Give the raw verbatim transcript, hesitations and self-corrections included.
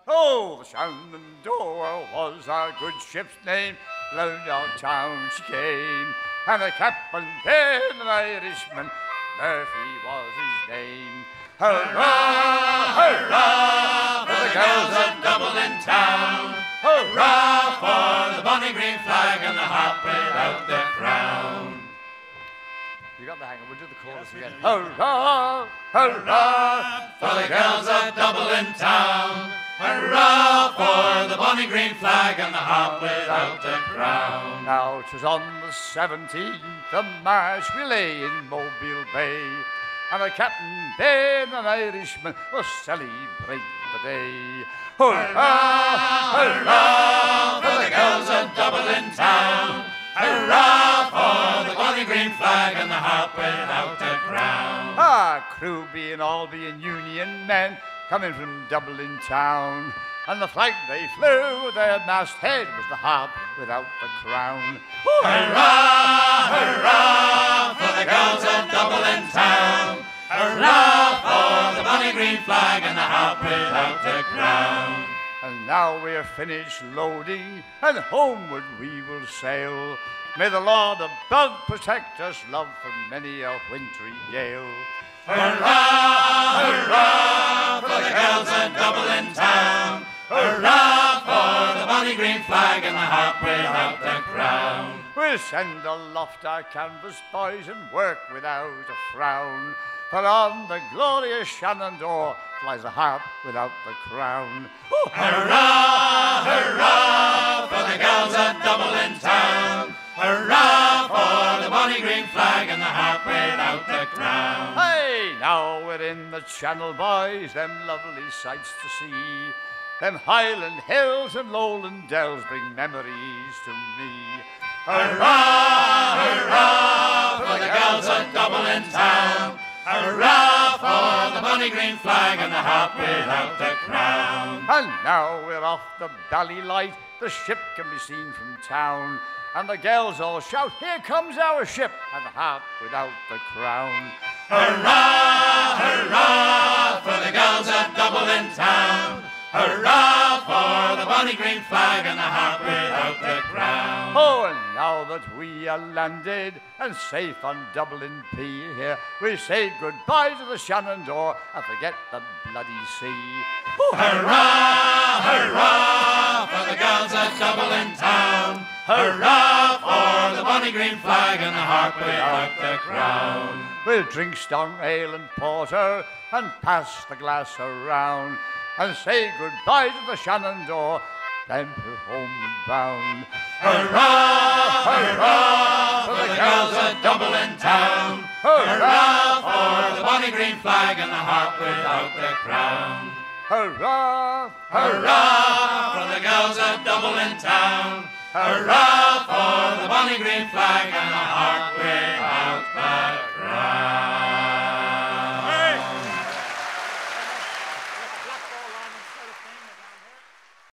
Oh, the Shenandoah was a good ship's name. Down town she came, and the captain being an Irishman, Murphy was his name. Hurrah, hurrah, for the girls of Dublin town. Hurrah for the bonny green flag and the harp without the crown. You got the hang of it. We'll do the chorus again. Hurrah, hurrah, for the girls of Dublin town. Hurrah for the bonny green flag and the harp without the crown. Now 'twas on the seventeenth of March we lay in Mobile Bay, and the captain, being an Irishman, was celebrate the day. Hurrah, hurrah, for the girls of Dublin town. Hurrah for the bonny green flag and the harp without the crown. Our crew being all being Union men, coming from Dublin town, and the flag they flew, their masthead was the harp without the crown. Hurrah, hurrah, for the girls of Dublin town. Hurrah for the bonny green flag and the harp without the crown. And now we're finished loading, and homeward we will sail. May the Lord above protect us, love, from many a wintry gale. Hurrah, hurrah, for the girls of Dublin town. Hurrah for the bonny green flag and the harp without the crown. We'll send aloft our canvas, boys, and work without a frown. For on the glorious Shenandoah flies a harp without the crown. Ooh. Hurrah, hurrah, for the girls of Dublin town. Hurrah for the bonny green flag and the harp without the crown. Hey, now we're in the Channel, boys, them lovely sights to see. Them Highland hills and lowland dells bring memories to me. Hurrah, hurrah, for the girls of Dublin town. Hurrah for the bonny green flag and the harp without the crown. And now we're off the Ballylight, the ship can be seen from town. And the girls all shout, here comes our ship, and the harp without the crown. Hurrah, hurrah, for the girls of Dublin town. Hurrah for the bonny green flag and the harp without the crown. Oh, and now that we are landed and safe on Dublin Pier, we say goodbye to the Shenandoah and forget the bloody sea. Ooh. Hurrah, hurrah, for the girls of Dublin town. Hurrah for the bonny green flag and the harp without the crown. We'll drink strong ale and porter and pass the glass around and say goodbye to the Shenandoah, then we're homeward bound. Hurrah, hurrah, for the girls of Dublin town. Hurrah for the bonny green flag and the harp without the crown. Hurrah, hurrah, for the girls of Dublin town. Hurrah for the bonny green flag and the harp without